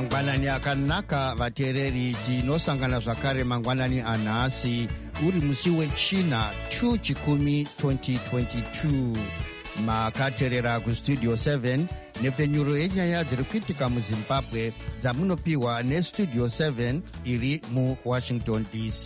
mangwanani akanaka vateereri, tinosangana zvakare mangwanani anhasi uri musi wechina 2/10/2022. makateerera kustudio 7 nepfenyuro yenyaya dziri kuitika muzimbabwe dzamunopiwa nestudio 7 iri muwashington dc.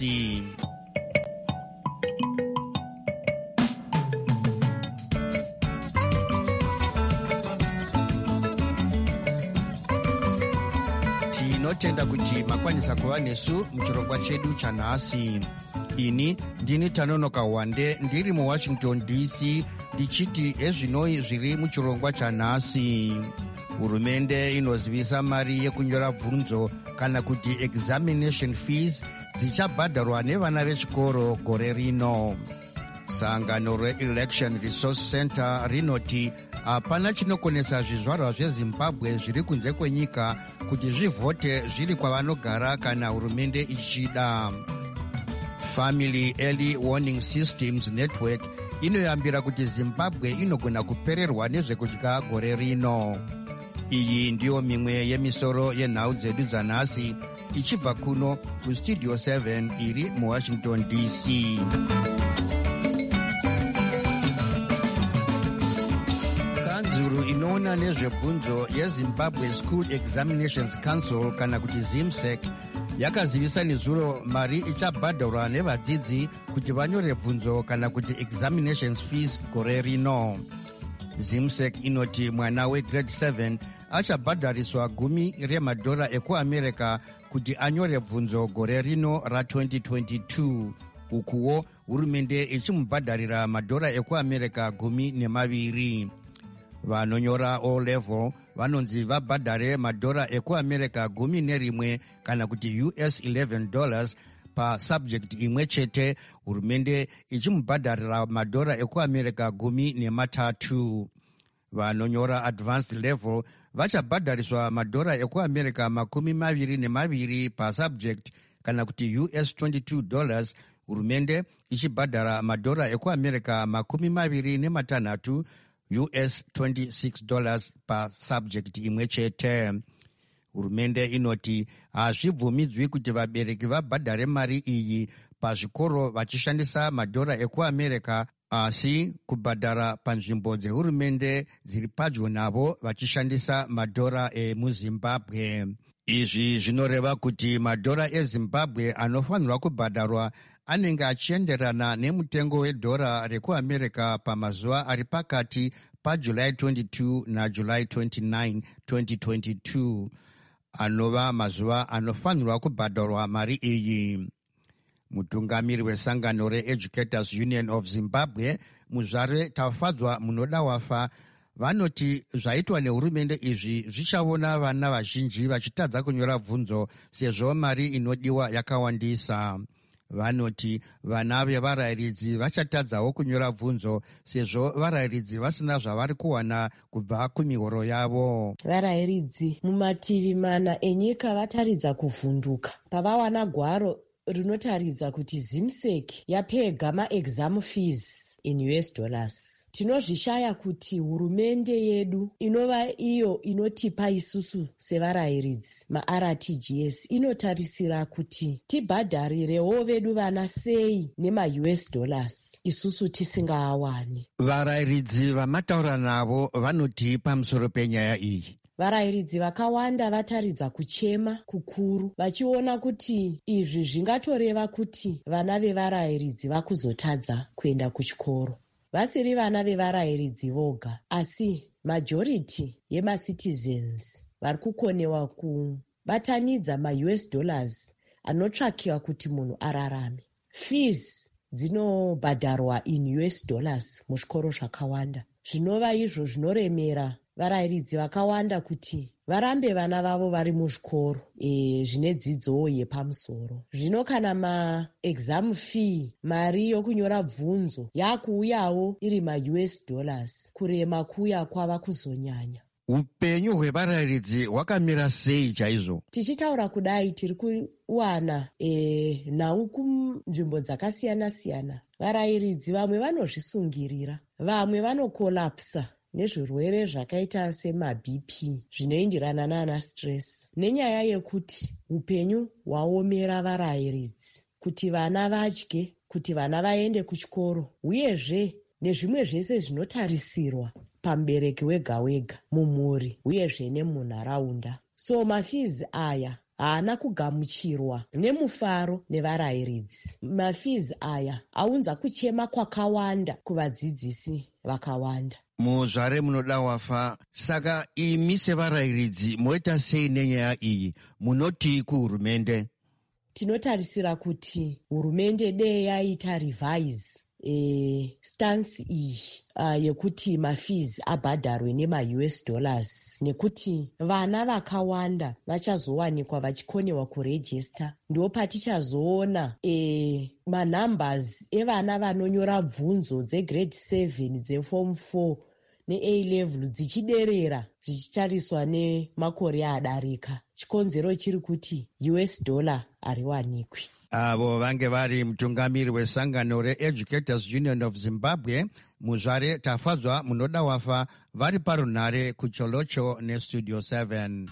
tinotenda kuti makwanisa kuva nesu muchirongwa chedu chanhasi. ini ndini Tanonoka Wande ndiri muwashington dc ndichiti ezvinoi zviri muchirongwa chanhasi. Hurumende inozivisa mari yekunyora bvunzo kana kuti examination fees dzichabhadharwa nevana vechikoro gore rino. Sangano reElection Resource Center rinoti hapana chinokonesa zvizvarwa zvezimbabwe zviri kunze kwenyika kuti zvivhote zviri kwavanogara kana hurumende ichida. Family Early Warning Systems Network inoyambira kuti Zimbabwe inogona kupererwa nezvekudya gore rino. Iyi ndiyo mimwe yemisoro yenhau dzedu dzanhasi ichibva kuno kustudio 7 iri muwashington dc. Kanzuru inoona nezvebvunzo yeZimbabwe School Examinations Council kana kuti ZIMSEC yakazivisa nezuro mari ichabhadharwa nevadzidzi kuti vanyore bvunzo kana kuti examinations fees gore rino. ZIMSEC inoti mwana wegrade 7 achabhadhariswa $10 ekuamerica kuti anyore bvunzo gore rino ra2022. ukuwo hurumende ichimubhadharira $10 ekuamerica 12. vanonyora O level vanonzi vabhadhare $10 ekuamerica 11 kana kuti $11 pasubject imwe chete, hurumende ichimubhadharira $10 ekuamerica 13. vanonyora advanced level vachabhadhariswa $10 ekuamerica 22 pasubject kana kuti $22, hurumende ichibhadhara $10 ekuamerica 26 $26 pasubject imwe chete. Hurumende inoti hazvibvumidzwi kuti vabereki vabhadhare mari iyi pazvikoro vachishandisa $10 ekuamerica, asi kubhadhara panzvimbo dzehurumende dziri padyo navo vachishandisa $10 emuzimbabwe. Izvi zvinoreva kuti $10 eZimbabwe anofanirwa kubhadharwa anenge achienderana nemutengo wedhora rekuamerica pamazuva ari pakati paJuly 22 naJuly 29, 2022, anova mazuva anofanirwa kubhadharwa mari iyi. Mutungamiri wesangano reEducators Union of Zimbabwe, Muzvare Tafadzwa Munoda Wafa, vanoti zvaitwa nehurumende izvi zvichaona vana vazhinji vachitadza kunyora bvunzo sezvo mari inodiwa yakawandisa. Vanoti vana vevarayiridzi vachatadzawo kunyora bvunzo sezvo varayiridzi vasina zvavari kuwana kubva kumihoro yavo. Varayiridzi mumativi mana enyika vataridza kuvhunduka pavawana gwaro rinotaridza kuti ZIMSEC yapega maexam fees in $. Tinozvishaya kuti hurumende yedu inova iyo inotipa isusu sevarayiridzi maRTGS inotarisira kuti tibhadharirewo vedu vana sei nema$, isusu tisingaawani. Varayiridzi vamataura navo vanoti pamusoro penyaya iyi. Varayiridzi vakawanda vataridza kuchema kukuru vachiona kuti izvi zvingatoreva kuti vana vevarayiridzi vakuzotadza kuenda kuchikoro. Vasiri vana vevarayiridzi voga, asi majority yemacitizens vari kukonewa kubatanidza $, anotsvakiwa kuti munhu ararame. Fees dzinobhadharwa in $, muzvikoro zvakawanda. Zvinova izvo zvinoremera varayiridzi vakawanda kuti varambe vana vavo vari muzvikoro zvine dzidzo yepamusoro. Zvino kana maexam fee, mari yokunyora bvunzo, yakuuyawo iri $, kurema kuya kwava kuzonyanya. Upenyu hwevarayiridzi hwakamira sei chaizvo? Tichitaura kudai tiri kuwana nhau kunzvimbo dzakasiyana-siyana. Varayiridzi vamwe vanozvisungirira, vamwe vanokolapsa nezvirwere zvakaita semabp zvinoenderana nana stress, nenyaya yekuti upenyu hwaomera varayiridzi, kuti vana vadye, kuti vana vaende kuchikoro, uyezve nezvimwe zvese zvinotarisirwa pamubereki wega wega mumhuri uyezve nemunharaunda. So mafizi aya haana kugamuchirwa nemufaro nevarayiridzi. Mafizi aya aunza kuchema kwakawanda kuvadzidzisi vakawanda. Muzvare munoda wafa, saka imi sevarayiridzi moita sei nenyaya iyi? Munoti kuhurumende? Tinotarisira kuti hurumende dei yaita revise stance iyi yekuti mafizi abhadharwe nema-US dollars, nekuti vana vakawanda vachazowanikwa vachikonewa kurejista. Ndo patichazoona manumbers evana vanonyora bvunzo dzegrade 7 dzeform 4 ne-A-level dzichiderera zvichitariswa nemakore adarika. Chikonzero chiri kuti US dollar hariwanikwi. Avo vange vari mutungamiri wesangano reEducators Union of Zimbabwe. Muzvare tafadzwa munoda wafa vari parunhare kucholocho nestudio 7.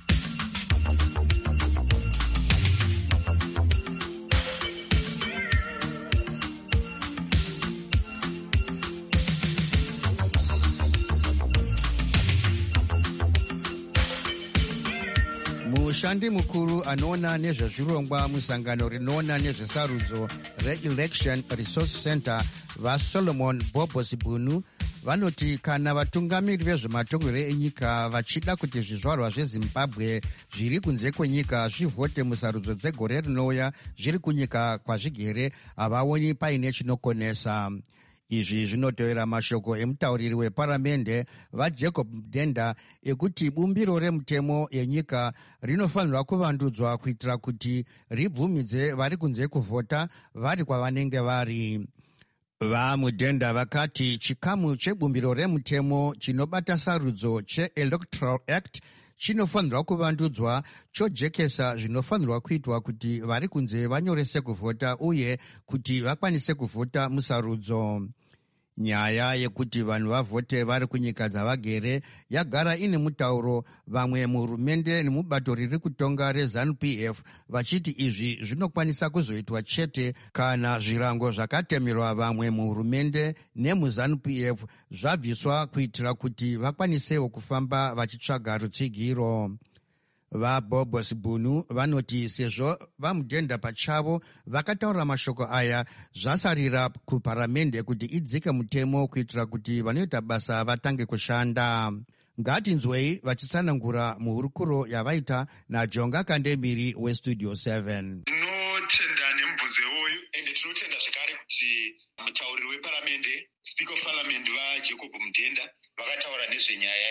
Mushandi mukuru anoona nezvezvirongwa musangano rinoona nezvesarudzo reElection Resource Center vaSolomon Bobosibunu vanoti kana vatungamiri vezvematongerero enyika vachida kuti zvizvarwa zveZimbabwe zviri kunze kwenyika zvivhote musarudzo dzegore rinouya zviri kunyika kwazvigere, havaoni paine chinokonesa. Izvi zvinotevera mashoko emutauriri weparamende vaJacob Mdenda ekuti bumbiro remutemo yenyika rinofanirwa kuvandudzwa kuitira kuti ribvumidze vari kunze kuvhota vari kwavanenge vari. VaMudhenda vakati chikamu chebumbiro remutemo chinobata sarudzo cheElectoral Act chinofanirwa kuvandudzwa chojekesa zvinofanirwa kuitwa kuti vari kunze vanyorese kuvhota uye kuti vakwanise kuvhota musarudzo. Nyaya yekuti vanhu vavhote vari kunyika dzavagere yagara ine mutauro, vamwe muhurumende nemubato riri kutonga reZANU-PF vachiti izvi zvinokwanisa kuzoitwa chete kana zvirango zvakatemerwa vamwe muhurumende nemuZANU-PF zvabviswa kuitira kuti vakwanisewo kufamba vachitsvaga rutsigiro. VaBobosibunu vanoti sezvo vaMudhenda pachavo vakataura mashoko aya, zvasarira kuparamende kuti idzike mutemo kuitira kuti vanoita basa vatange kushanda. Ngatinzwei vachitsanangura muhurukuro yavaita naJonga Kandemiri westudio 7. Tinotenda nemubvunzo iwoyu ende tinotenda zvakare kuti mutauriri weparamende, Speaker of Parliament vaJacob Mdenda vakataura nezvenyaya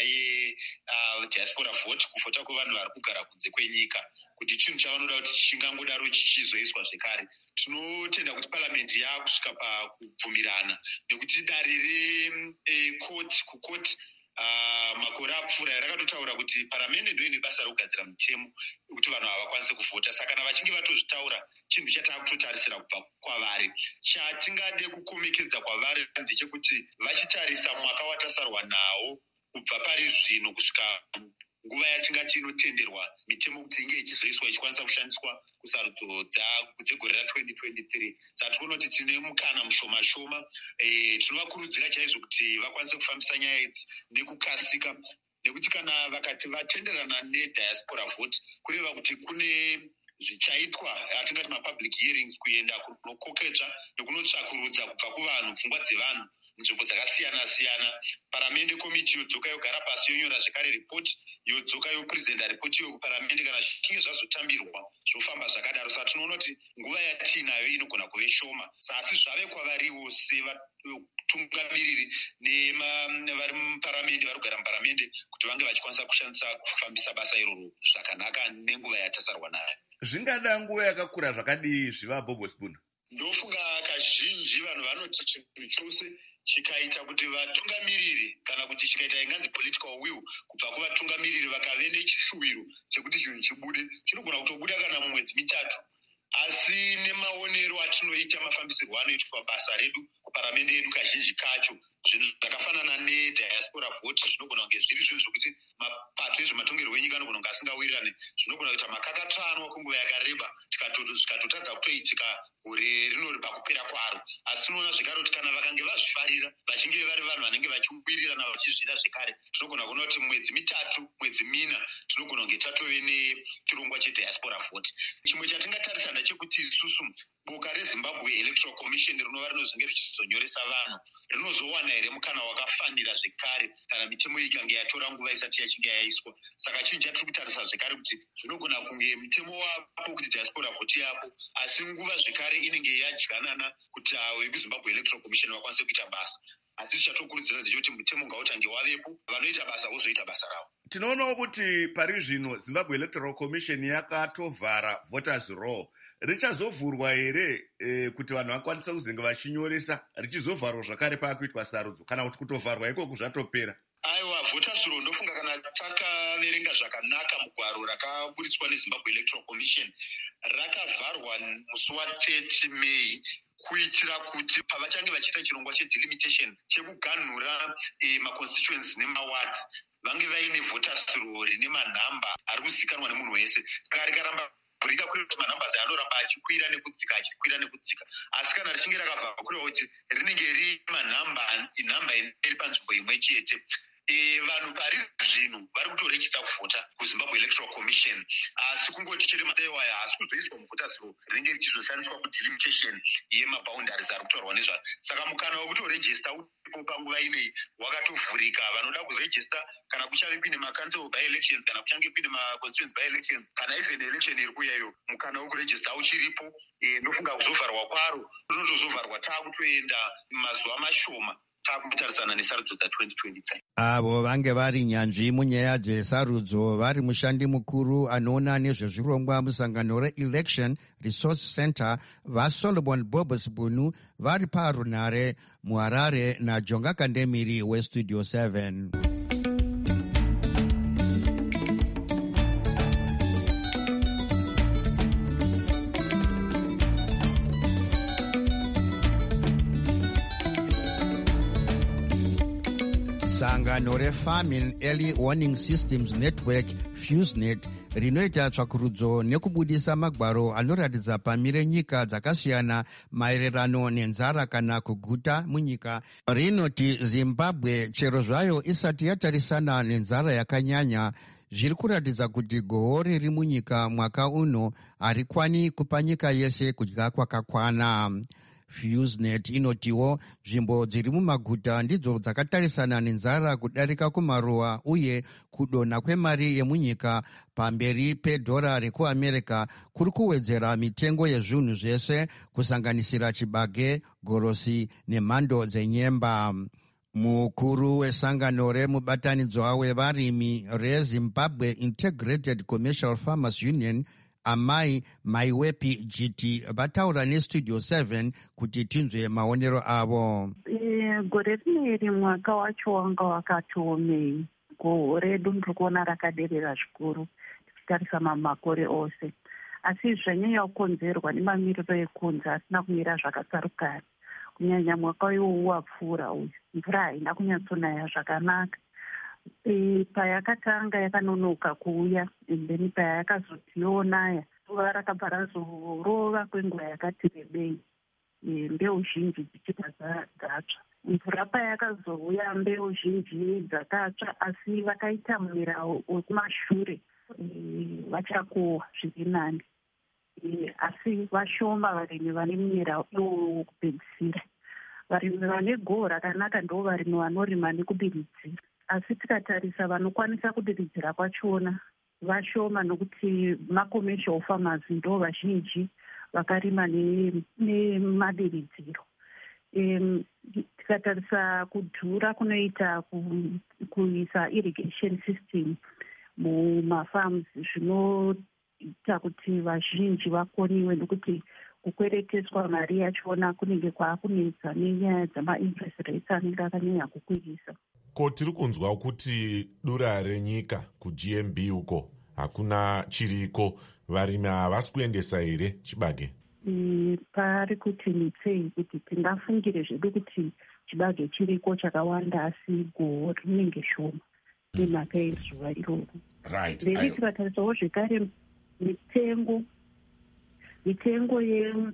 yediaspora vote, kuvhota kwevanhu vari kugara kunze kwenyika, kuti chinhu chavanoda kuti chingangodaro chichizoiswa zvekare. Tinotenda kuti paramende yakusvika pakubvumirana nekuti dare rekoti makore apfuura rakatotaura kuti paramende ndoine basa rekugadzira mutemo wekuti vanhu havakwanise kuvhota. Saka kana vachinge vatozvitaura, chinhu chataakutotarisira kubva kwavari. Chatingade kukomekedza kwavari ndechekuti vachitarisa mwaka watasarwa nawo kubva pari zvino kusvika nguva yatingati inotenderwa mitemo kuti inge ichizoiswa ichikwanisa kushandiswa kusarudzo dzegore ra2023. Saka tinoona kuti tine mukana mushoma-shoma. Tinovakurudzira chaizvo kuti vakwanise kufambisa nyaya idzi nekukasika, nekuti kana vakati vatenderana nediaspora vote kureva kuti kune zvichaitwa atingati mapublic hearings, kuenda kunokokedzva nekunotsvakurudza kubva kuvanhu pfungwa dzevanhu nzvimbo dzakasiyana-siyana. Paramende komiti yodzoka yogara pasi yonyora zvekare ripoti, yodzoka yoprezenta ripoti iyo kuparamende. Kana zvichinge zvazotambirwa zvofamba zvakadaro. Saka tinoona kuti nguva yatiinayo inogona kuve shoma, asi zvave kwavariwo sevatungamiriri nevari muparamende, vari kugara muparamende, kuti vange vachikwanisa kushandisa kufambisa basa iroro zvakanaka nenguva yatasarwa nayo. Zvingada nguva yakakura zvakadii zvivaBobosibunu? Ndofunga kazhinji vanhu vanoti chinhu chose chikaita kuti vatungamiriri kana kuti chikaita inganzi political will kubva kuvatungamiriri vakave nechishuwiro chekuti chinhu chibude, chinogona kutobuda kana mumwedzi mitatu. Asi nemaonero atinoita, mafambisirwo anoitwa basa redu kuparamende yedu, kazhinji kacho zvinhu zvakafanana nediaspora vote zvinogona kunge zviri zvinhu zvokuti mapato ezvematongerwo enyika anogona kunge asingawirirane, zvinogona kuita makakatanwa kwenguva yakareba zvikatotadza kutoitika gore rinori pakupera kwaro. Asi tinoona zvekare kuti kana vakange vazvifarira vachinge vari vanhu vanenge vachiwirirana vachizvida zvekare, tinogona kuona kuti mwedzi mitatu mwedzi mina tinogona kunge tatove nechirongwa chediaspora vote. Chimwe chatingatarisa ndechekuti isusu boka reZimbabwe Electoral Commission rinova rinozonge richizonyoresa vanhu rinozowana here mukana wakafanira zvekare kana mitemo ikange yatora nguva isati yachinge yaiswa. Saka chinhu chatiri kutarisa zvekare kuti zvinogona kunge mitemo wapo kuti diaspora vote yapo, asi nguva zvekare inenge yadyanana kuti vekuZimbabwe Electoral Commission vakwanise kuita basa. Asi tichatokurudzira ndechekuti mutemo ngautange wavepo, vanoita basa vozoita basa ravo. Tinoonawo kuti pari zvino Zimbabwe Electoral Commission yakatovhara voters roll. Richazovhurwa here kuti vanhu vakwanise kuzenge vachinyoresa, richizovharwa zvakare pakuitwa sarudzo, kana kuti kutovharwa ikoko zvatopera? Aiwa, voters roll ndofunga kana takaverenga zvakanaka mugwaro rakaburitswa neZimbabwe Electoral Commission, rakavharwa musi wa30 May kuitira kuti pavachange vachiita chirongwa chedelimitation chekuganhura maconstituency nemawards vange vaine voters roll rine manhamba ari kuzikanwa nemunhu wese. Saka rikaramba vhurika kuri kuti manhambazi anoramba achikwira nekudzika achikwira nekudzika, asi kana richinge rakabva kureva kuti rinenge rine manhamba iri panzvimbo imwe chete. Vanhu pari zvino vari kutorejista kuvhota kuZimbabwe Electoral Commission, asi kungoti chiri mataiwaya haasi kuzoiswa muvhoters roll rinenge richizoshandiswa kudelimitation yemaboundaries ari kutaurwa nezvazvo. Saka mukana wekutorejista upo panguva ineyi wakatovhurika. Vanoda kurejista kana kuchave kuine macancel by elections, kana kuchange kuine maconstituency by elections, kana even election iri kuyayo, mukana wekurejista uchiripo. Ndofunga kuzovharwa kwaro rinotozovharwa taakutoenda mazuva mashoma takutarisana nesarudzo dza2023. Avo vange vari nyanzvi munyaya dzesarudzo vari mushandi mukuru anoona nezvezvirongwa musangano reElection Resource Center vaSolomon Bobosbunu vari parunare muHarare naJonga Kandemiri weStudio 7. Sangano reFamine Early Warning Systems Network FuseNet rinoita tsvakurudzo nekubudisa magwaro anoratidza pamire nyika dzakasiyana maererano nenzara kana kuguta munyika, rinoti Zimbabwe chero zvayo isati yatarisana nenzara yakanyanya, zviri kuratidza kuti gohwo riri munyika mwaka uno harikwani kupa nyika yese kudya kwakakwana. FuseNet inotiwo nzvimbo dziri mumaguta ndidzo dzakatarisana nenzara kudarika kumaruwa, uye kudonha kwemari yemunyika pamberi pedhora rekuAmerica kuri kuwedzera mitengo yezvinhu zvese kusanganisira chibage, gorosi nemhando dzenyemba. Mukuru wesangano remubatanidzwa wevarimi reZimbabwe Integrated Commercial Farmers Union Amai Maiwepi GT vataura neStudio 7 kuti tinzwe maonero avo. Gore rineri mwaka wacho wanga wakatiomei. Gohwo redu ndiri kuona rakaderera zvikuru tichitarisa makore ose, asi zvanyanya kukonzerwa nemamiriro ekunze asina kumira zvakatsarukana. Kunyanya mwaka iwowu wapfuura uyu, mvura haina kunyatsonaya zvakanaka. Payakatanga yakanonoka kuuya, then payakazotionaya zuva rakabva razorova kwenguva yakati rebei, mbeu zhinji dzichibva dzatsva. Mvura payakazouya mbeu zhinji dzakatsva, asi vakaita mumira wekumashure vachakohwa zviri nani, asi vashoma varimi vane mumira wokupedzisira. Varimi vane gohwo rakanaka ndo varimi vanorima nekudiridzira, asi tikatarisa vanokwanisa kudiridzira kwachona vashoma, nokuti macommercial farmers ndo vazhinji vakarima nemadiridziro. Tikatarisa kudhura kunoita kuisa irrigation system mumafarms zvinoita kuti vazhinji vakoniwe, nokuti kukwereteswa mari yachona kunenge kwakunetsa nenyaya dzamainterest rates anenge akanyanya kukwirisa. Ko tiri kunzwa kuti dura renyika kuGMB uko hakuna chiriko, varimi havasi kuendesa here chibage? pari kuti nitsei kuti tingafungire zvedu kuti chibage chiriko chakawanda asi goho rinenge shoma nemhaka yezuva iroro. Then tikatarisawo zvekare mitengo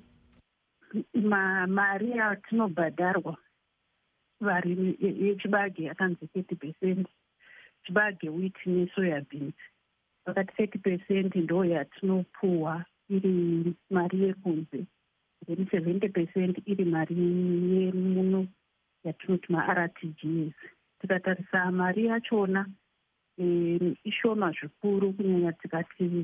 mari yatinobhadharwa varimi yechibage yakanzi 30%, chibage wheat nesoya beans pakati 30% ndo yatinopuwa iri mari yekunze, then 70% iri mari yemuno yatinoti maRTGS. Tikatarisa mari yachona ishoma zvikuru, kunyanya tikati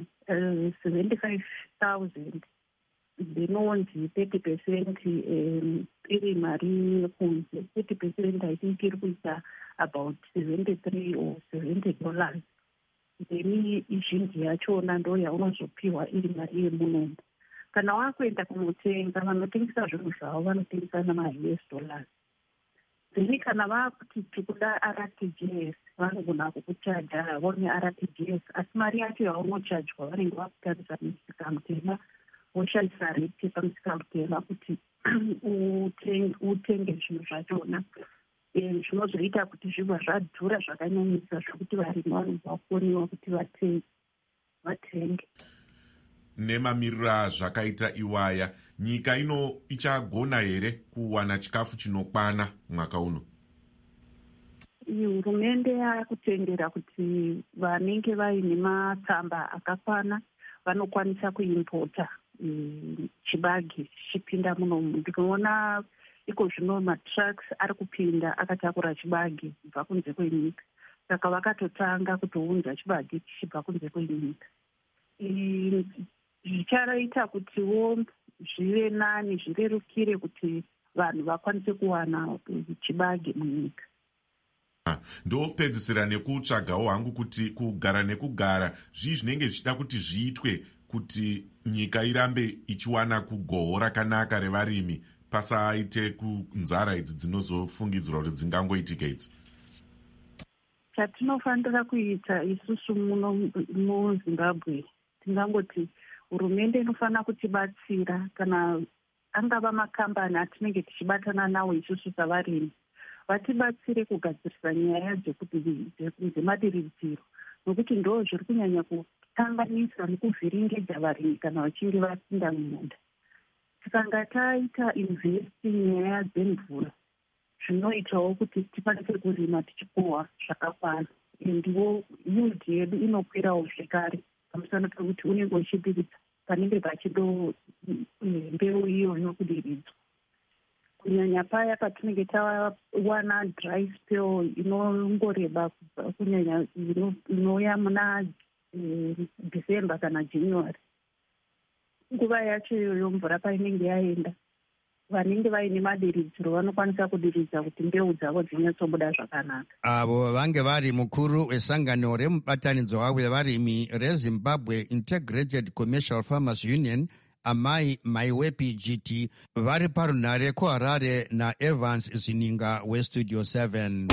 75,000 dzinonzi 30% iri mari yekunze, 30% I think iri kuita about $73 or $70. Then izhinji yachona ndo yaunozopiwa iri mari yemunomu. Kana wakuenda kunotenga, vanotengesa zvinhu zvavo vanotengesa nama-US dollars. Then kana vakuti tikuda RTGS vanogona kukuchaja havone RTGS, asi mari yacho yaunochajwa vanenge vakutarisa musika mutema, voshandisa rate pamusika mutema kuti utenge zvinhu zvachona. Zvinozoita kuti zvibva zvadhura zvakanyanyisa zvokuti varimi vanobva kuoniwa kuti vatenge. Nemamirira zvakaita iwaya, nyika ino ichagona here kuwana chikafu chinokwana mwaka uno? Hurumende yakutendera kuti vanenge vaine matsamba akakwana vanokwanisa kuimpota chibage chichipinda munomu. Ndinoona iko zvino matrucks ari kupinda akatakura chibage kubva kunze kwenyika, saka vakatotanga kutounza chibage chichibva kunze kwenyika. Zvichaita kutiwo zvive nani, zvirerukire kuti vanhu vakwanise kuwana chibage munyika. Ndopedzisira nekutsvagawo hangu kuti kugara nekugara zvii zvinenge zvichida kuti zviitwe kuti nyika irambe ichiwana kugoho rakanaka revarimi, pasaite kunzara idzi dzinozofungidzirwa kuti dzingangoitika idzi. Chatinofanira kuita isusu muno muZimbabwe, tingangoti hurumende inofanira kutibatsira, kana angava makambani atinenge tichibatana nawo isusu savarimi, vatibatsire kugadzirisa nyaya dzemadiridziro, nokuti ndo zviri kunyanya kukanganisa nekuvhiringidza varimi kana vachinge vapinda mumunda. Tikanga taita investi nyaya dzemvura, zvinoitawo kuti tikwanise kurima tichipuwa zvakakwana, ndiwo yield yedu inokwirawo zvekare pamusana pekuti unenge uchidiridza panenge pachido mbeu iyoyo kudiridzwa. Kunyanya paya patinenge tawana dry spell inongoreba kunyanya inouya muna December kana January, nguva yacho iyoyo mvura painenge yaenda, vanenge vaine madiridziro vanokwanisa kudiridza kuti mbeu dzavo dzinyatsobuda zvakanaka. Avo vange vari mukuru wesangano remubatanidzo wevarimi reZimbabwe Integrated Commercial Farmers Union, Amai Maiwepi GT, vari parunhare kuHarare naEvans Zininga weStudio 7.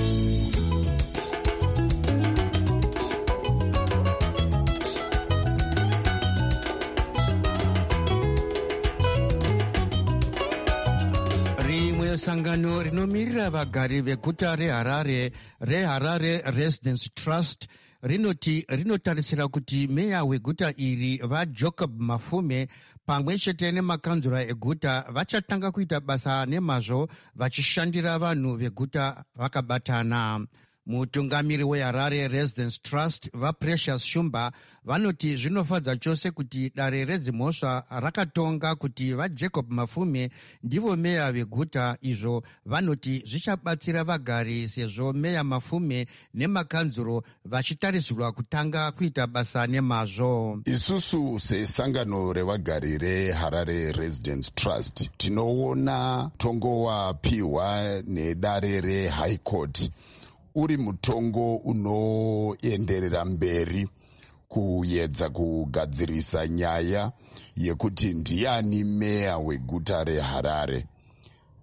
Sangano rinomirira vagari veguta reHarare Residence Trust rinotarisira kuti meya weguta iri vaJacob Mafume pamwe chete nemakanzura eguta vachatanga kuita basa nemazvo vachishandira vanhu veguta vakabatana. Mutungamiri weHarare Residence Trust vaPrecious Shumba vanoti zvinofadza chose kuti dare redzimhosva rakatonga kuti vaJacob Mafume ndivo meya veguta. Izvo vanoti zvichabatsira vagari sezvo meya Mafume nemakanzuro vachitarisirwa kutanga kuita basa nemazvo. Isusu sesangano revagari reHarare Residence Trust tinoona tongo wapiwa nedare reHigh Court uri mutongo unoenderera mberi kuedza kugadzirisa nyaya yekuti ndiani meya weguta reHarare.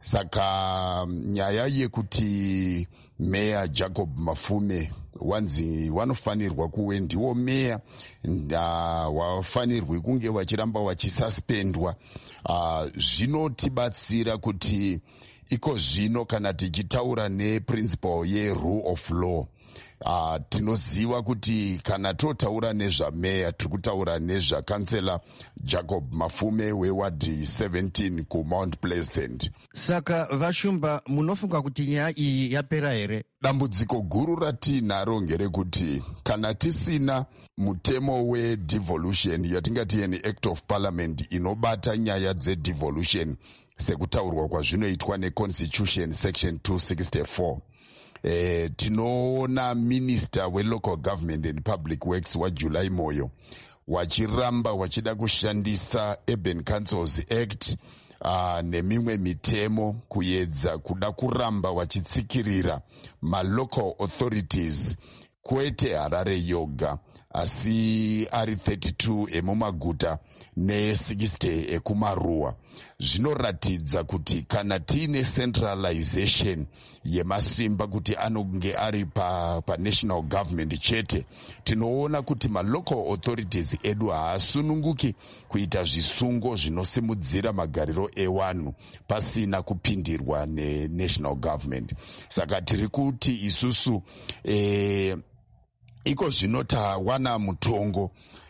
Saka nyaya yekuti meya Jacob Mafume wanzi wanofanirwa kuve ndiwo meya wafanirwi kunge vachiramba vachisuspendwa, zvinotibatsira kuti iko zvino kana tichitaura neprinciple yerule of law, tinoziva kuti kana totaura nezvameya tiri kutaura nezvakansela Jacob Mafume wewadi 17 kuMount Pleasant. Saka Vashumba, munofunga kuti nyaya iyi yapera here? Dambudziko guru ratinaro ngerekuti kana tisina mutemo wedevolution yatingati an act of parliament inobata nyaya dzedevolution sekutaurwa kwazvinoitwa neconstitution section 264, tinoona minister welocal government and public works waJuly Moyo wachiramba wachida kushandisa urban councils act nemimwe mitemo kuedza kuda kuramba wachitsikirira malocal authorities, kwete Harare yoga asi ari 32 emumaguta ne60 ekumaruwa. Zvinoratidza kuti kana tiine centralization yemasimba kuti anonge ari pa national government chete, tinoona kuti malocal authorities edu haasununguki kuita zvisungo zvinosimudzira magariro ewanhu pasina kupindirwa nenational government. Saka tiri kuti isusu iko zvino tawana mutongo,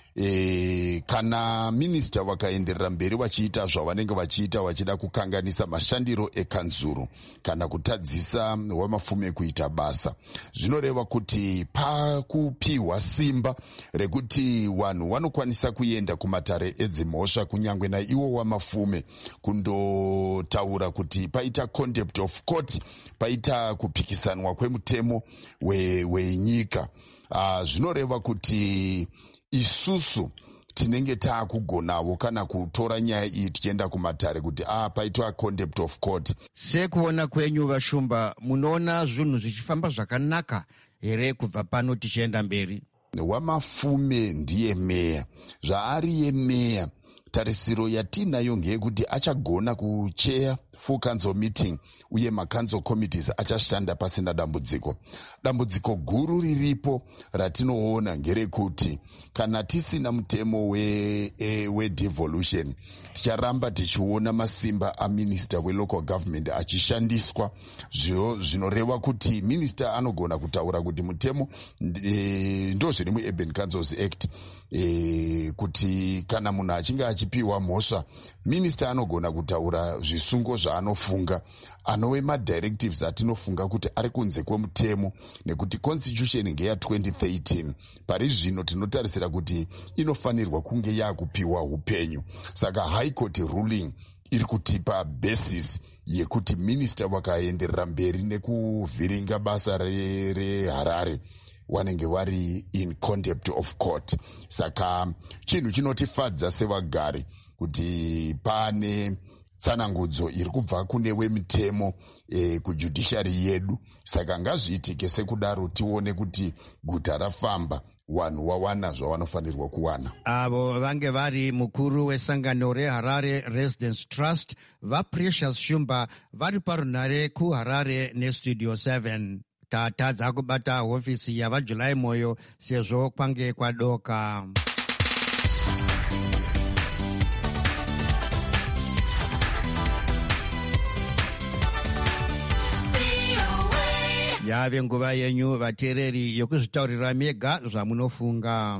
kana minista vakaenderera mberi vachiita zvavanenge vachiita vachida kukanganisa mashandiro ekanzuru kana kutadzisa Wamafume kuita basa, zvinoreva kuti pakupiwa simba rekuti vanhu vanokwanisa kuenda kumatare edzimhosva kunyangwe naiwo Wamafume kundotaura kuti paita contempt of court, paita kupikisanwa kwemutemo wenyika. Zvinoreva kuti isusu tinenge taakugonawo kana kutora nyaya iyi tichienda kumatare kuti paitwa contempt of court. Sekuona kwenyu Vashumba, munoona zvinhu zvichifamba zvakanaka here kubva pano tichienda mberi? Wamafume ndiye meya, zvaari yemeya tarisiro yatinayo ngeyekuti achagona kucheya full council meeting uye macouncil committees achashanda pasina dambudziko. Dambudziko guru riripo ratinoona ngerekuti kana tisina mutemo wedevolution ticharamba tichiona masimba aminister welocal government achishandiswa, zvinoreva kuti minister anogona kutaura kuti mutemo ndo zviri muurban councils act, kuti kana munhu achinge achipiwa mhosva minister anogona kutaura zvisungo zvaanofunga, anove madirectives atinofunga kuti ari kunze kwemutemo, nekuti constitution ngeya 2013. Pari zvino tinotarisira kuti inofanirwa kunge yakupiwa upenyu. Saka high court ruling iri kutipa basis yekuti minister vakaenderera mberi nekuvhiringa basa reHarare vanenge vari in contempt of court. Saka chinhu chinotifadza sevagari kuti pane tsanangudzo iri kubva kune wemitemo kujudiciary yedu. Saka ngazviitike sekudaro tione kuti guta rafamba, vanhu wawana zvavanofanirwa kuwana. Avo vange vari mukuru wesangano reHarare Residents Trust vaPrecious Shumba vari parunhare kuHarare nestudio 7. Tatadza kubata hofisi yavaJuly Moyo sezvo kwange kwadoka. Yave nguva yenyu vateereri yokuzvitaurira mega zvamunofunga.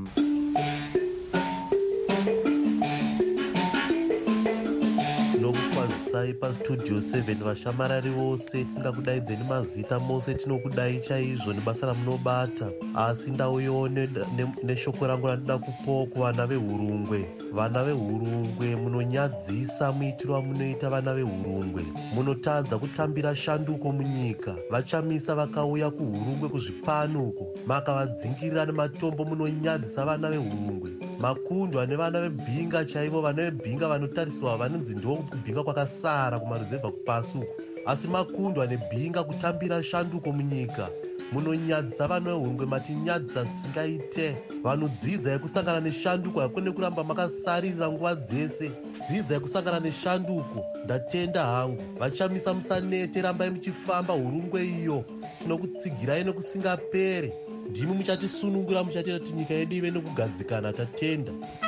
Tinokukwazisai pastudio 7 vashamarari vose, tisingakudaidzeni mazita mose, tinokudai chaizvo nebasa ramunobata. Asi ndauyawo neshoko rangu randinoda kupawo kuvana veHurungwe. Vana veHurungwe munonyadzisa muitiro wamunoita vana veHurungwe. Munotadza kutambira shanduko munyika. Vachamisa vakauya kuHurungwe kuzvipano uko, makavadzingirira nematombo. Munonyadzisa vana veHurungwe. Makundwa nevana veBhinga chaivo, vana veBhinga vanotariswa vanonzi ndiwo kubhinga kwakasara kumaruzevha kupasi uko, asi makundwa neBhinga kutambira shanduko munyika. munonyadzisa vana vehurungwe matinyadzisa zvisingaite. Vanhu dzidzai kusangana neshanduko, hakune kuramba makasarira nguva dzese. Dzidzai kusangana neshanduko. Ndatenda hangu, vachamisa musanete, rambai muchifamba hurungwe iyo. Tinokutsigirai nekusingapere. Ndimi muchatisunungura, muchatenda kuti nyika yedu ive nekugadzikana. Tatenda.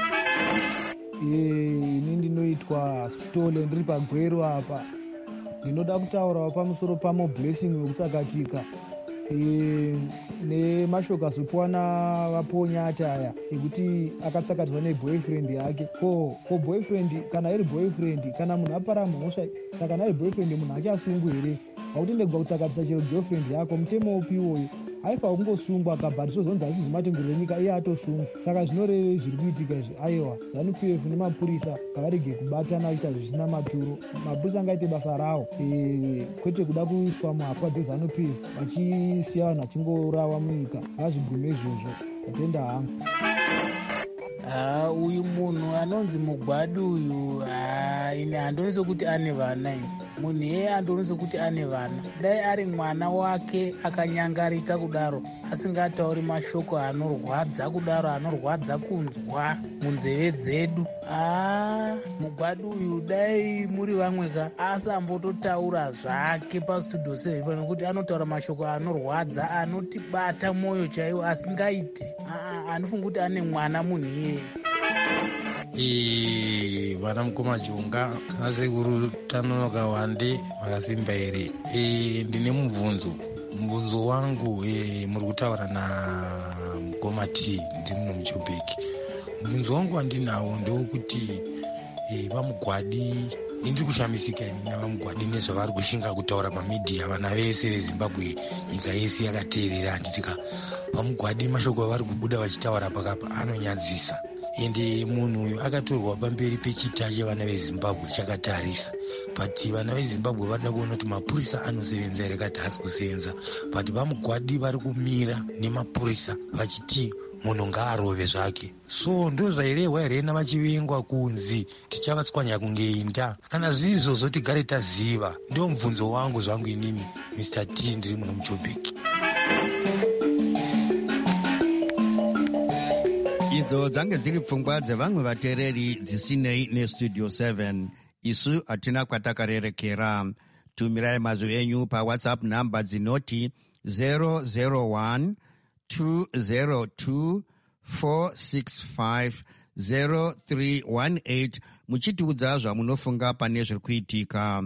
Ini ndinoitwa Stole, ndiri pagwero apa. Ndinoda kutaurawo pamusoro pamoblessing wekusakatika nemashoko azopiwa navaponyata aya ekuti akatsakatirwa neboyfriend yake. Ko boyfriend, kana iri boyfriend, kana munhu apara mhosva, saka kana iri boyfriend munhu achasungwa here? Hautendegwa kutsakatisa chero girlfriend yako. Mutemo upi iwoyo? Haifa kungosungwa akabhatiswa zonzi asisi matengero enyika, iye atosungwa. Saka zvinoreve zviri kuitika izvi. Aiwa, ZANU-PF nemapurisa ngavarege kubatana vachiita zvisina maturo. Mapurisa angaite basa rawo, kwete kuda kuiswa muhapwa dzeZANU-PF vachisiya vanhu vachingorava munyika. Ngazvigume izvozvo. Tatenda hangu. Uyu munhu anonzi Mugwadi uyu, ine handonise kuti ane vana ini. Munhu yeye andonise kuti ane vana. Dai ari mwana wake akanyangarika kudaro, asingatauri mashoko anorwadza kudaro, anorwadza kunzwa munzeve dzedu. Mugwadi uyu dai muri vamwe ka asambototaura zvake pastudio 7 pano, kuti anotaura mashoko anorwadza, anotibata mwoyo chaiwo, asingaiti. Anofunga kuti ane mwana munhu iyeye. Vana mukoma Junga, nasekuru Tanonoka Wande vakasimba here. Ndine mubvunzo wangu, muri kutaura na mukoma T, ndiri muno muJoburg. Mubvunzo wangu wandinawo ndewekuti vaMugwadi, ndiri kushamisika ini navamugwadi nezvavari kushinga kutaura pamidhiya. Vana vese veZimbabwe, nyika yese yakateerera. Handitika vaMugwadi mashoko avari kubuda vachitaura pakapa anonyadzisa. Ende munhu uyu akatorwa pamberi pechita chevana veZimbabwe chakatarisa. But vana veZimbabwe vada kuona kuti mapurisa anosevenza here, kati hasi kusevenza. But vaMugwadi vari kumira nemapurisa vachiti munhu ngaarove zvake. So ndo zvairehwa here navachivengwa kunzi tichavatswanya kunge inda. Kana zviizvozvo tigare taziva. Ndio mubvunzo wangu zvangu inini Mr. T, ndiri muno muJoburg. Idzo dzange dziri pfungwa dzevamwe vateereri dzisinei nestudio 7. Isu hatina kwatakarerekera. Tumirai mazwi enyu paWhatsApp namba dzinoti 001 202 465 0318 muchitiudza zvamunofunga pane zviri kuitika.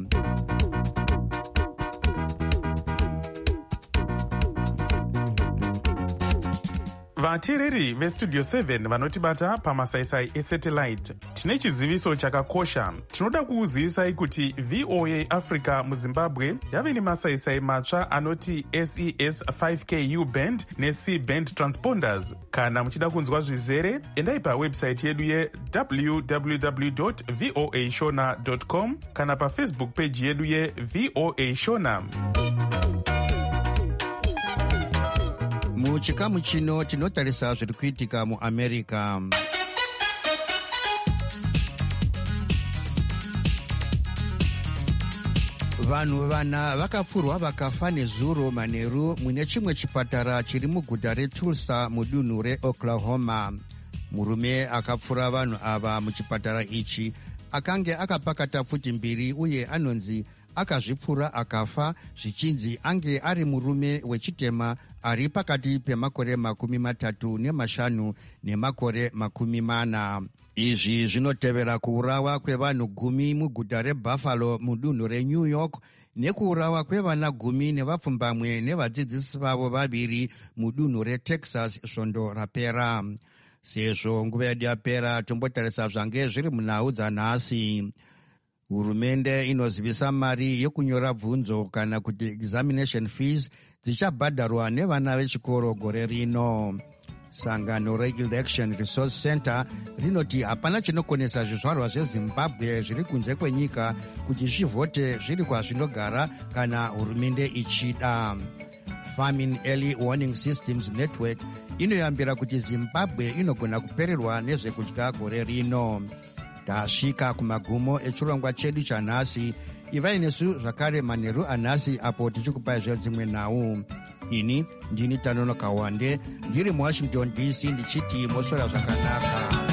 Vateereri vestudio 7 vanotibata pamasaisai esatellite, tine chiziviso chakakosha. Tinoda kuuzivisai kuti VOA Africa muZimbabwe yave nemasaisai matsva anoti SES 5Ku band neC band transponders. Kana muchida kunzwa zvizere, endai pawebsite yedu ye-www.voashona.com kana pafacebook page yedu ye-VOA Shona. Muchikamu chino tinotarisa zviri kuitika muAmerica. Vanhu vana vakapfurwa vakafa nezuro manheru mune chimwe chipatara chiri muguta reTulsa mudunhu reOklahoma. Murume akapfura vanhu ava muchipatara ichi akange akapakata pfuti mbiri uye anonzi akazvipfura akafa, zvichinzi ange ari murume wechitema ari pakati pemakore 35 nemakore 40. Izvi zvinotevera kuurawa kwevanhu 10 muguta reBuffalo mudunhu reNew York nekuurawa kwevana 10 nevapfumbamwe nevadzidzisi vavo 2 mudunhu reTexas svondo rapera. Sezvo nguva yedu yapera, tombotarisa zvange zviri munhau dzanhasi. Hurumende inozivisa mari yekunyora bvunzo kana kuti examination fees dzichabhadharwa nevana vechikoro gore rino. Sangano reElection Resource Center rinoti hapana chinokonesa zvizvarwa zveZimbabwe zviri kunze kwenyika kuti zvivhote zviri kwazvinogara kana hurumende ichida. Famine Early Warning Systems Network inoyambira kuti Zimbabwe inogona kupererwa nezvekudya gore rino. Tasvika kumagumo echirongwa chedu chanhasi. Ivai nesu zvakare manheru anhasi apo tichikupai zvedzimwe nhau. ini ndini Tanono Kawande ndiri muwashington DC ndichiti moswera zvakanaka.